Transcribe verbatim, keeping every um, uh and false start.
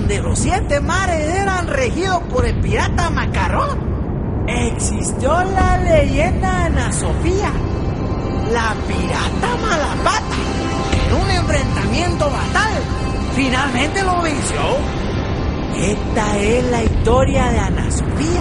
donde los siete mares eran regidos por el pirata Macarrón, existió la leyenda de Ana Sofía, la pirata Malapata. En un enfrentamiento fatal, finalmente lo venció. Esta es la historia de Ana Sofía,